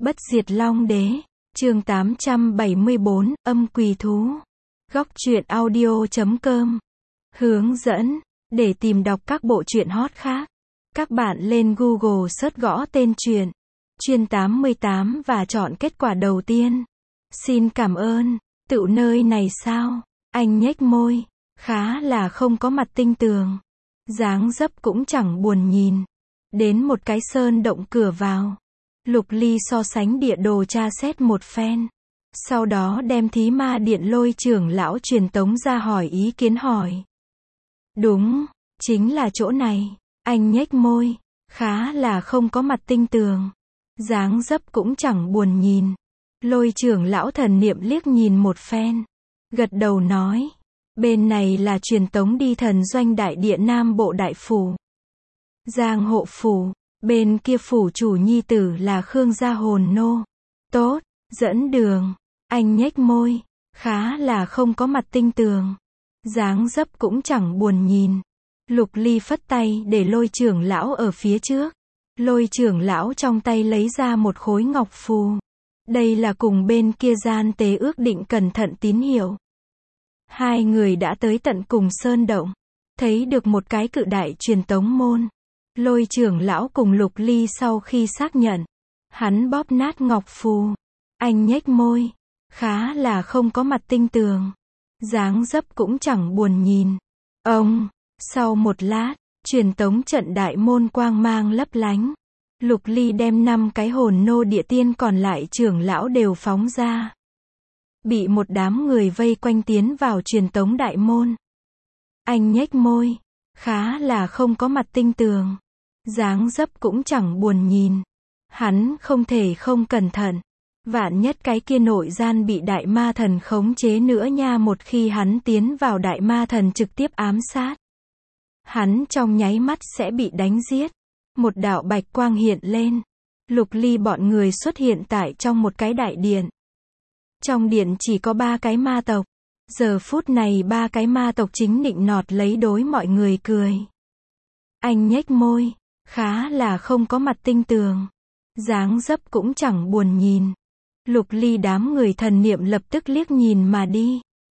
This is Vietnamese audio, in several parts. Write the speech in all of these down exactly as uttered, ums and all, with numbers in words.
Bất diệt long đế, chương tám trăm bảy mươi tư, âm quỷ thú. Góc truyện audio chấm com. Hướng dẫn, để tìm đọc các bộ truyện hot khác, các bạn lên Google search gõ tên truyện, Chuyên tám mươi tám và chọn kết quả đầu tiên. Xin cảm ơn, tựu nơi này sao? Anh nhếch môi, khá là không có mặt tinh tường. Dáng dấp cũng chẳng buồn nhìn. Đến một cái sơn động cửa vào. Lục Ly so sánh địa đồ tra xét một phen. Sau đó đem thí ma điện lôi trưởng lão truyền tống ra hỏi ý kiến hỏi. Đúng, chính là chỗ này. Anh nhếch môi, khá là không có mặt tinh tường. Dáng dấp cũng chẳng buồn nhìn. Lôi trưởng lão thần niệm liếc nhìn một phen. Gật đầu nói. Bên này là truyền tống đi thần doanh đại địa Nam Bộ Đại Phủ. Giang Hộ Phủ. Bên kia phủ chủ nhi tử là Khương gia hồn nô. Tốt, dẫn đường. Anh nhếch môi, khá là không có mặt tinh tường. Dáng dấp cũng chẳng buồn nhìn. Lục Ly phất tay để lôi trưởng lão ở phía trước. Lôi trưởng lão trong tay lấy ra một khối ngọc phù. Đây là cùng bên kia gian tế ước định cẩn thận tín hiệu. Hai người đã tới tận cùng sơn động. Thấy được một cái cự đại truyền tống môn. Lôi trưởng lão cùng Lục Ly sau khi xác nhận. Hắn bóp nát ngọc phù. Anh nhếch môi. Khá là không có mặt tinh tường. Dáng dấp cũng chẳng buồn nhìn. Ông, sau một lát, truyền tống trận đại môn quang mang lấp lánh. Lục Ly đem năm cái hồn nô địa tiên còn lại trưởng lão đều phóng ra. Bị một đám người vây quanh tiến vào truyền tống đại môn. Anh nhếch môi. Khá là không có mặt tinh tường. Dáng dấp cũng chẳng buồn nhìn. Hắn không thể không cẩn thận. Vạn nhất cái kia nội gian bị đại ma thần khống chế nữa nha, một khi hắn tiến vào đại ma thần trực tiếp ám sát. Hắn trong nháy mắt sẽ bị đánh giết. Một đạo bạch quang hiện lên. Lục Ly bọn người xuất hiện tại trong một cái đại điện. Trong điện chỉ có ba cái ma tộc. Giờ phút này ba cái ma tộc chính nịnh nọt lấy đối mọi người cười. Anh nhếch môi. Khá là không có mặt tinh tường. Dáng dấp cũng chẳng buồn nhìn. Lục Ly đám người thần niệm lập tức liếc nhìn mà đi.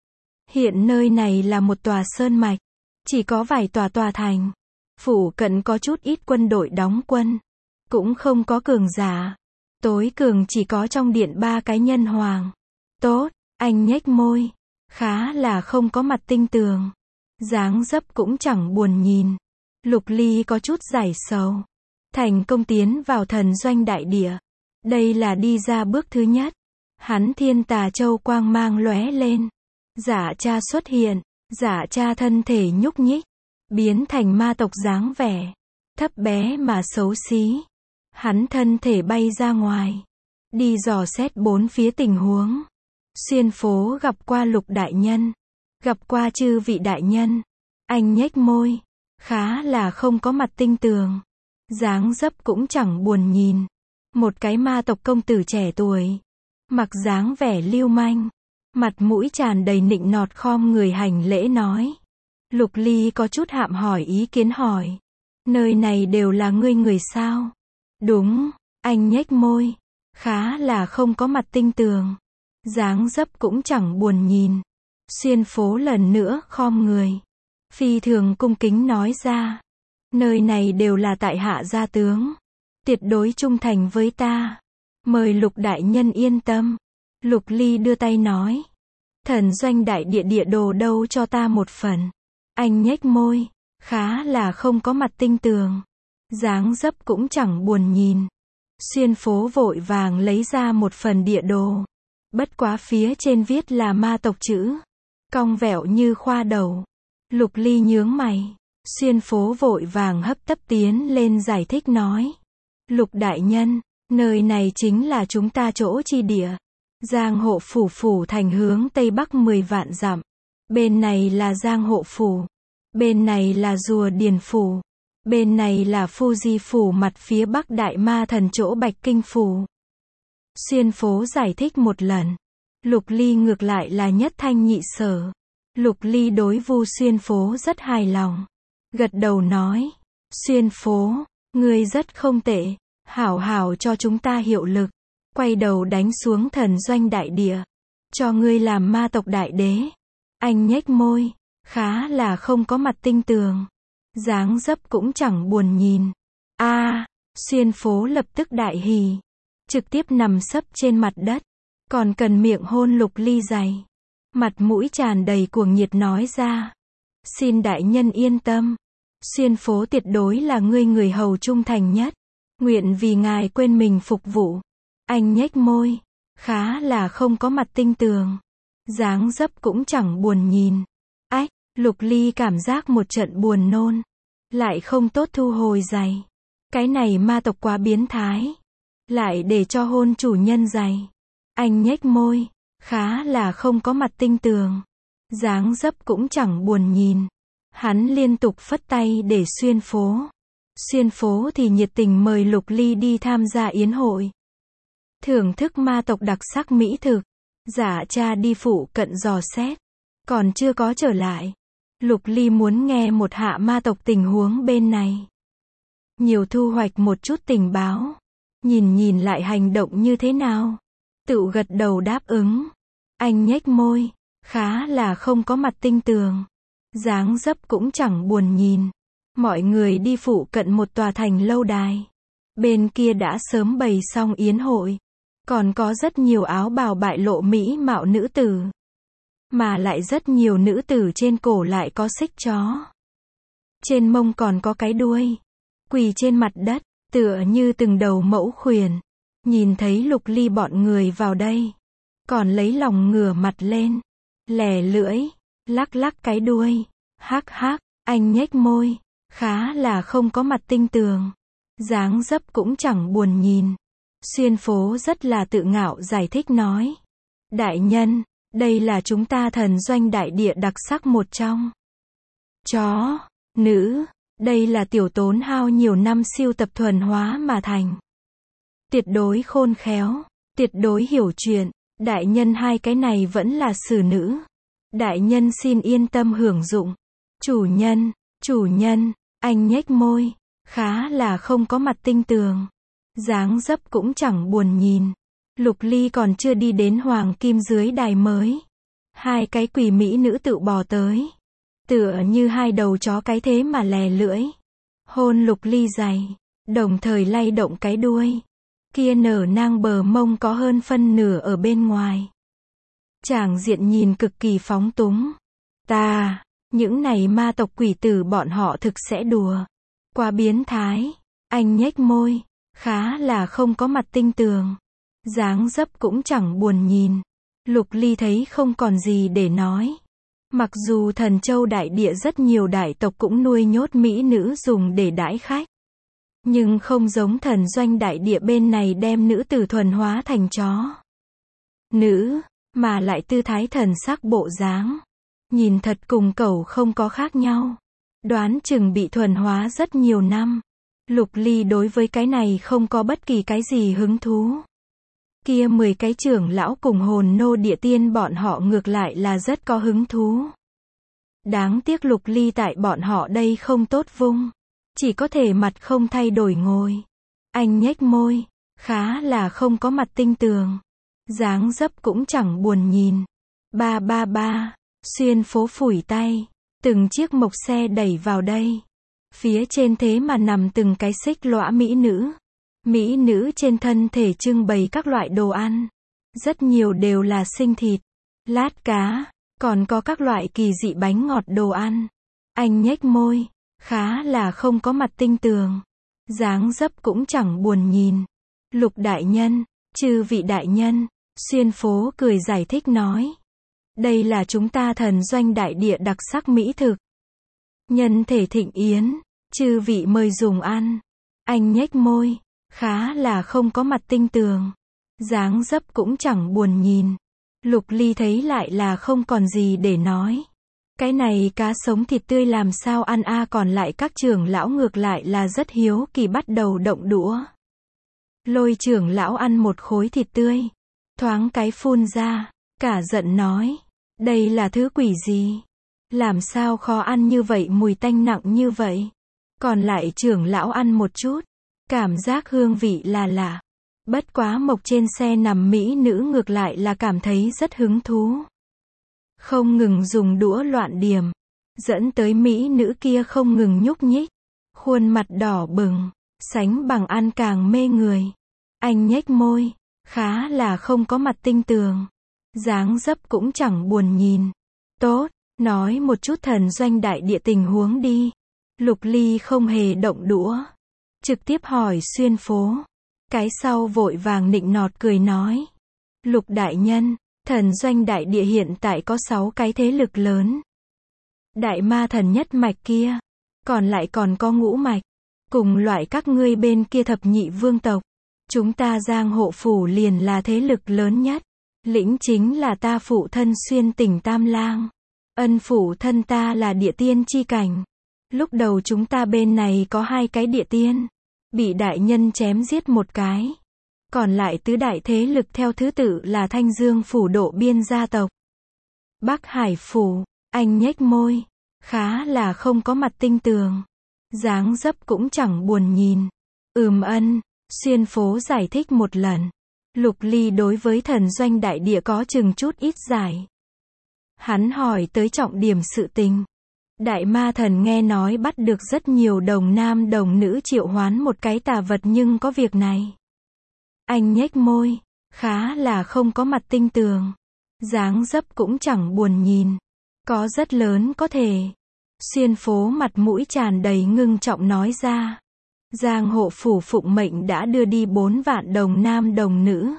Hiện nơi này là một tòa sơn mạch. Chỉ có vài tòa tòa thành. Phủ cận có chút ít quân đội đóng quân. Cũng không có cường giả. Tối cường chỉ có trong điện ba cái nhân hoàng. Tốt, anh nhếch môi. Khá là không có mặt tinh tường. Dáng dấp cũng chẳng buồn nhìn. Lục Ly có chút giải sầu. Thành công tiến vào thần doanh đại địa. Đây là đi ra bước thứ nhất. Hắn thiên tà châu quang mang lóe lên. Giả cha xuất hiện. Giả cha thân thể nhúc nhích. Biến thành ma tộc dáng vẻ. Thấp bé mà xấu xí. Hắn thân thể bay ra ngoài. Đi dò xét bốn phía tình huống. Xuyên phố gặp qua Lục đại nhân. Gặp qua chư vị đại nhân. Anh nhếch môi. Khá là không có mặt tinh tường. Dáng dấp cũng chẳng buồn nhìn. Một cái ma tộc công tử trẻ tuổi. Mặc dáng vẻ lưu manh. Mặt mũi tràn đầy nịnh nọt khom người hành lễ nói. Lục Ly có chút hạm hỏi ý kiến hỏi. Nơi này đều là ngươi người sao? Đúng, anh nhếch môi. Khá là không có mặt tinh tường. Dáng dấp cũng chẳng buồn nhìn. Xuyên phố lần nữa khom người. Phi thường cung kính nói ra. Nơi này đều là tại hạ gia tướng. Tuyệt đối trung thành với ta. Mời Lục đại nhân yên tâm. Lục Ly đưa tay nói. Thần doanh đại địa địa đồ đâu cho ta một phần. Anh nhếch môi. Khá là không có mặt tinh tường. Dáng dấp cũng chẳng buồn nhìn. Xuyên phố vội vàng lấy ra một phần địa đồ. Bất quá phía trên viết là ma tộc chữ. Cong vẹo như khoa đầu. Lục Ly nhướng mày. Xuyên phố vội vàng hấp tấp tiến lên giải thích nói. Lục đại nhân, nơi này chính là chúng ta chỗ chi địa. Giang Hộ Phủ phủ thành hướng tây bắc mười vạn dặm. Bên này là Giang Hộ Phủ. Bên này là Rùa Điền Phủ. Bên này là Fuji Phủ, mặt phía bắc đại ma thần chỗ Bạch Kinh Phủ. Xuyên phố giải thích một lần. Lục Ly ngược lại là nhất thanh nhị sở. Lục Ly đối Vu Xuyên phố rất hài lòng. Gật đầu nói. Xuyên phố, ngươi rất không tệ. Hảo hảo cho chúng ta hiệu lực. quay đầu đánh xuống thần doanh đại địa. Cho ngươi làm ma tộc đại đế. Anh nhếch môi, khá là không có mặt tinh tường. Dáng dấp cũng chẳng buồn nhìn. A, Xuyên Phố lập tức đại hỉ. Trực tiếp nằm sấp trên mặt đất. Còn cần miệng hôn Lục Ly dày. Mặt mũi tràn đầy cuồng nhiệt nói ra. Xin đại nhân yên tâm. Xuyên Phố tuyệt đối là ngươi người hầu trung thành nhất. Nguyện vì ngài quên mình phục vụ. Anh nhếch môi, khá là không có mặt tinh tường. Dáng dấp cũng chẳng buồn nhìn. Ách, Lục Ly cảm giác một trận buồn nôn. Lại không tốt thu hồi giày. Cái này ma tộc quá biến thái. Lại để cho hôn chủ nhân giày. Anh nhếch môi, khá là không có mặt tinh tường. Dáng dấp cũng chẳng buồn nhìn. Hắn liên tục phất tay để Xuyên Phố. Xuyên Phố thì nhiệt tình mời Lục Ly đi tham gia yến hội. Thưởng thức ma tộc đặc sắc mỹ thực. Giả cha đi phụ cận dò xét. Còn chưa có trở lại. Lục Ly muốn nghe một hạ ma tộc tình huống bên này. Nhiều thu hoạch một chút tình báo. Nhìn nhìn lại hành động như thế nào. Tự gật đầu đáp ứng. Anh nhếch môi, khá là không có mặt tinh tường. Dáng dấp cũng chẳng buồn nhìn. Mọi người đi phụ cận một tòa thành lâu đài. Bên kia đã sớm bày xong yến hội. Còn có rất nhiều áo bào bại lộ mỹ mạo nữ tử. Mà lại rất nhiều nữ tử trên cổ lại có xích chó. Trên mông còn có cái đuôi. Quỳ trên mặt đất, tựa như từng đầu mẫu khuyển. Nhìn thấy Lục Ly bọn người vào đây. Còn lấy lòng ngửa mặt lên. Lè lưỡi, lắc lắc cái đuôi. Hắc hắc, anh nhếch môi. Khá là không có mặt tinh tường. Dáng dấp cũng chẳng buồn nhìn. Xuyên Phố rất là tự ngạo giải thích nói. Đại nhân, đây là chúng ta thần doanh đại địa đặc sắc một trong. Chó, nữ, đây là tiểu tốn hao nhiều năm siêu tập thuần hóa mà thành. Tuyệt đối khôn khéo, tuyệt đối hiểu chuyện. Đại nhân hai cái này vẫn là xử nữ. Đại nhân xin yên tâm hưởng dụng. Chủ nhân, chủ nhân, anh nhếch môi, khá là không có mặt tinh tường. Dáng dấp cũng chẳng buồn nhìn. Lục Ly còn chưa đi đến hoàng kim dưới đài mới. Hai cái quỷ mỹ nữ tự bò tới. Tựa như hai đầu chó cái thế mà lè lưỡi. Hôn Lục Ly dày. Đồng thời lay động cái đuôi. Kia nở nang bờ mông có hơn phân nửa ở bên ngoài. Tràng diện nhìn cực kỳ phóng túng. Ta, những này ma tộc quỷ tử bọn họ thực sẽ đùa. Quá biến thái. Anh nhếch môi, khá là không có mặt tinh tường. Dáng dấp cũng chẳng buồn nhìn. Lục Ly thấy không còn gì để nói. Mặc dù Thần Châu đại địa rất nhiều đại tộc cũng nuôi nhốt mỹ nữ dùng để đãi khách. Nhưng không giống thần doanh đại địa bên này đem nữ tử thuần hóa thành chó. Nữ, mà lại tư thái thần sắc bộ dáng. Nhìn thật cùng cẩu không có khác nhau. Đoán chừng bị thuần hóa rất nhiều năm. Lục Ly đối với cái này không có bất kỳ cái gì hứng thú. Kia mười cái trưởng lão cùng hồn nô địa tiên bọn họ ngược lại là rất có hứng thú. Đáng tiếc Lục Ly tại bọn họ đây không tốt vung. Chỉ có thể mặt không thay đổi ngồi. Anh nhếch môi, khá là không có mặt tinh tường. Dáng dấp cũng chẳng buồn nhìn. Ba ba ba, Xuyên Phố phủi tay. Từng chiếc mộc xe đẩy vào đây. Phía trên thế mà nằm từng cái xích lõa mỹ nữ. Mỹ nữ trên thân thể trưng bày các loại đồ ăn. Rất nhiều đều là sinh thịt, lát cá, còn có các loại kỳ dị bánh ngọt đồ ăn. Anh nhếch môi, khá là không có mặt tinh tường. Dáng dấp cũng chẳng buồn nhìn. Lục đại nhân, chư vị đại nhân, Xuyên Phố cười giải thích nói. Đây là chúng ta thần doanh đại địa đặc sắc mỹ thực. Nhân thể thịnh yến, chư vị mời dùng ăn. Anh nhếch môi, khá là không có mặt tinh tường. Dáng dấp cũng chẳng buồn nhìn. Lục Ly thấy lại là không còn gì để nói. Cái này cá sống thịt tươi làm sao ăn a à, còn lại các trưởng lão ngược lại là rất hiếu kỳ bắt đầu động đũa. Lôi trưởng lão ăn một khối thịt tươi. Thoáng cái phun ra, cả giận nói. Đây là thứ quỷ gì? Làm sao khó ăn như vậy, mùi tanh nặng như vậy? Còn lại trưởng lão ăn một chút. Cảm giác hương vị là lạ. Bất quá mộc trên xe nằm mỹ nữ ngược lại là cảm thấy rất hứng thú. Không ngừng dùng đũa loạn điểm, dẫn tới mỹ nữ kia không ngừng nhúc nhích, khuôn mặt đỏ bừng, sánh bằng ăn càng mê người. Anh nhếch môi, khá là không có mặt tinh tường, dáng dấp cũng chẳng buồn nhìn. Tốt, nói một chút thần doanh đại địa tình huống đi. Lục Ly không hề động đũa, trực tiếp hỏi Xuyên Phố. Cái sau vội vàng nịnh nọt cười nói. Lục đại nhân, thần doanh đại địa hiện tại có sáu cái thế lực lớn. Đại ma thần nhất mạch kia, còn lại còn có ngũ mạch, cùng loại các ngươi bên kia thập nhị vương tộc. Chúng ta Giang Hộ Phủ liền là thế lực lớn nhất. Lĩnh chính là ta phụ thân Xuyên Tỉnh Tam Lang. Ân phụ thân ta là địa tiên chi cảnh. Lúc đầu chúng ta bên này có hai cái địa tiên, bị đại nhân chém giết một cái. Còn lại tứ đại thế lực theo thứ tự là Thanh Dương Phủ Độ Biên gia tộc, Bắc Hải Phủ. Anh nhếch môi, khá là không có mặt tinh tường, dáng dấp cũng chẳng buồn nhìn. Ừm ân, Xuyên Phố giải thích một lần. Lục Ly đối với thần doanh đại địa có chừng chút ít giải. Hắn hỏi tới trọng điểm sự tình. Đại ma thần nghe nói bắt được rất nhiều đồng nam đồng nữ triệu hoán một cái tà vật nhưng có việc này. Anh nhếch môi, khá là không có mặt tinh tường, dáng dấp cũng chẳng buồn nhìn. Có rất lớn có thể. Xuyên Phố mặt mũi tràn đầy ngưng trọng nói ra. Giang Hộ Phủ phụng mệnh đã đưa đi bốn vạn đồng nam đồng nữ.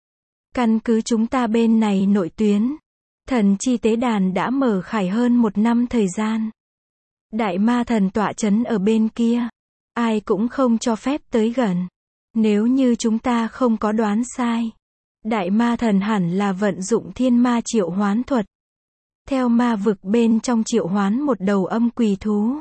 Căn cứ chúng ta bên này nội tuyến, thần chi tế đàn đã mở khải hơn một năm thời gian. Đại ma thần tọa chấn ở bên kia, ai cũng không cho phép tới gần. Nếu như chúng ta không có đoán sai, đại ma thần hẳn là vận dụng thiên ma triệu hoán thuật, theo ma vực bên trong triệu hoán một đầu âm quỳ thú.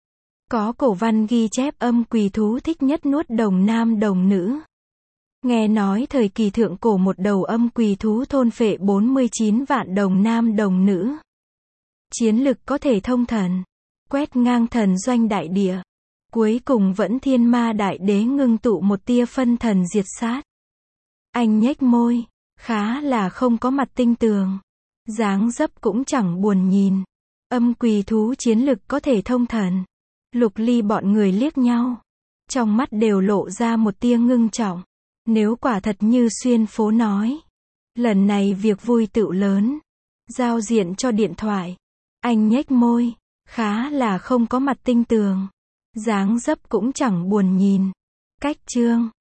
Có cổ văn ghi chép âm quỳ thú thích nhất nuốt đồng nam đồng nữ. Nghe nói thời kỳ thượng cổ một đầu âm quỳ thú thôn phệ bốn mươi chín vạn đồng nam đồng nữ. Chiến lực có thể thông thần, quét ngang thần doanh đại địa. Cuối cùng vẫn thiên ma đại đế ngưng tụ một tia phân thần diệt sát. Anh nhếch môi, khá là không có mặt tinh tường, dáng dấp cũng chẳng buồn nhìn. Âm quỳ thú chiến lực có thể thông thần. Lục Ly bọn người liếc nhau, trong mắt đều lộ ra một tia ngưng trọng. Nếu quả thật như Xuyên Phố nói, lần này việc vui tựu lớn. Giao diện cho điện thoại. Anh nhếch môi, khá là không có mặt tinh tường, dáng dấp cũng chẳng buồn nhìn. Cách chương